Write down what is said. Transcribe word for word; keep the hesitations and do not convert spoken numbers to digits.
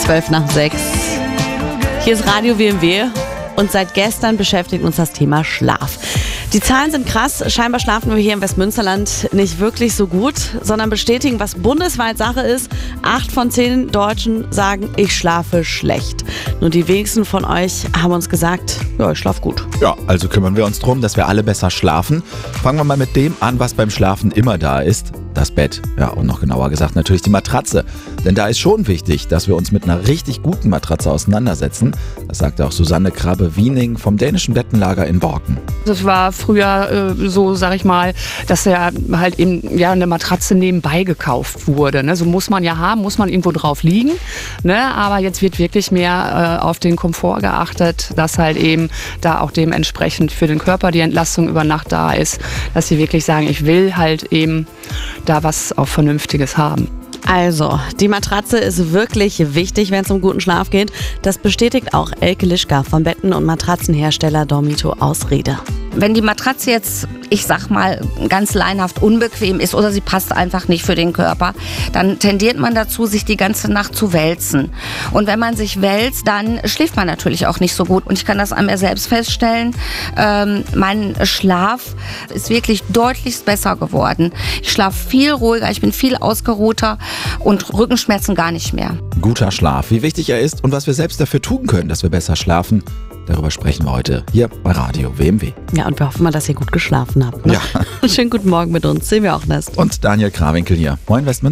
zwölf nach sechs. Hier ist Radio W M W und seit gestern beschäftigt uns das Thema Schlaf. Die Zahlen sind krass. Scheinbar schlafen wir hier im Westmünsterland nicht wirklich so gut, sondern bestätigen, was bundesweit Sache ist. Acht von zehn Deutschen sagen, ich schlafe schlecht. Nur die wenigsten von euch haben uns gesagt, ja, ich schlafe gut. Ja, also kümmern wir uns darum, dass wir alle besser schlafen. Fangen wir mal mit dem an, was beim Schlafen immer da ist. Das Bett. Ja, und noch genauer gesagt natürlich die Matratze. Denn da ist schon wichtig, dass wir uns mit einer richtig guten Matratze auseinandersetzen. Das sagte auch Susanne Krabbe-Wiening vom dänischen Bettenlager in Borken. Das war früher äh, so, sag ich mal, dass ja halt eben ja, eine Matratze nebenbei gekauft wurde. Ne? So muss man ja haben, muss man irgendwo drauf liegen. Ne? Aber jetzt wird wirklich mehr äh, auf den Komfort geachtet, dass halt eben da auch dementsprechend für den Körper die Entlastung über Nacht da ist, dass sie wirklich sagen, ich will halt eben da was auch Vernünftiges haben. Also, die Matratze ist wirklich wichtig, wenn es um guten Schlaf geht. Das bestätigt auch Elke Lischka vom Betten- und Matratzenhersteller Dormito aus Riede. Wenn die Matratze jetzt, ich sag mal, ganz laienhaft unbequem ist oder sie passt einfach nicht für den Körper, dann tendiert man dazu, sich die ganze Nacht zu wälzen. Und wenn man sich wälzt, dann schläft man natürlich auch nicht so gut. Und ich kann das an mir selbst feststellen. Ähm, mein Schlaf ist wirklich deutlichst besser geworden. Ich schlafe viel ruhiger, ich bin viel ausgeruhter und Rückenschmerzen gar nicht mehr. Guter Schlaf, wie wichtig er ist und was wir selbst dafür tun können, dass wir besser schlafen. Darüber sprechen wir heute hier bei Radio W M W. Ja, und wir hoffen mal, dass ihr gut geschlafen habt. Ne? Ja. Schönen guten Morgen mit uns, Silvia Ochnest. Und Daniel Krawinkel hier. Moin Westmünster.